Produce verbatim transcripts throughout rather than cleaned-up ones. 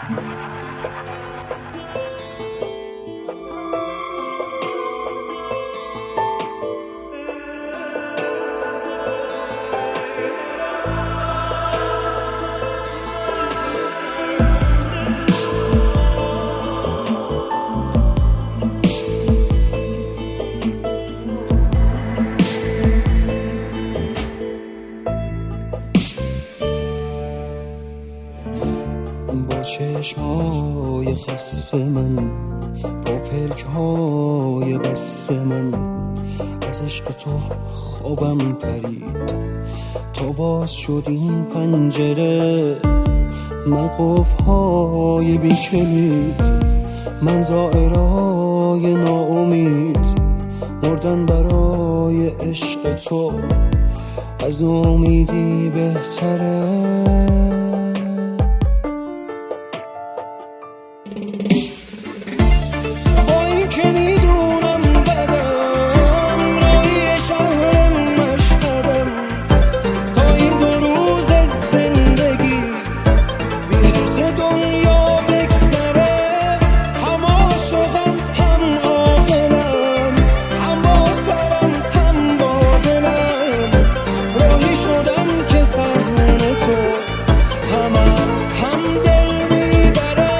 با چشمای خسته من، با پلک‌های بسته من، از عشق تو خوابم پرید تا باز شد این پنجره. من قفل‌های بی کلید، من زائرای ناامید، مردن برای عشق تو از ناامیدی بهتره. با این که میدونم بدم راهی شهرم مشهدم، تا این دو روز زندگی بی حرص دنیا بگذره. هم عاشقم هم عاقلم، هم با سرم هم با دلم، راهی شدم که سحن تو همم هم دل میبره.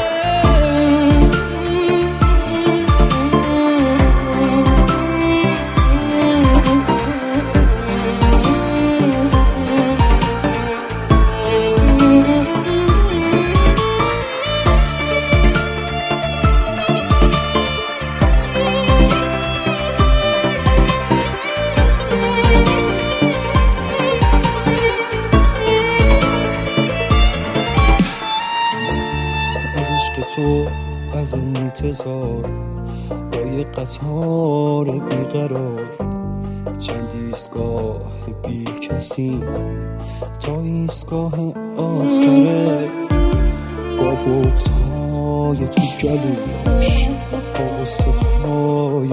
تو از انتظار با یه قطار بیقرار، چند ایستگاه بی کسی تا ایستگاه آخره، با بغض‌های تو گلوش، با غصه‌های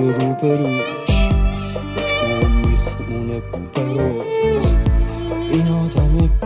روبروش، یکم میخونه برات این آدم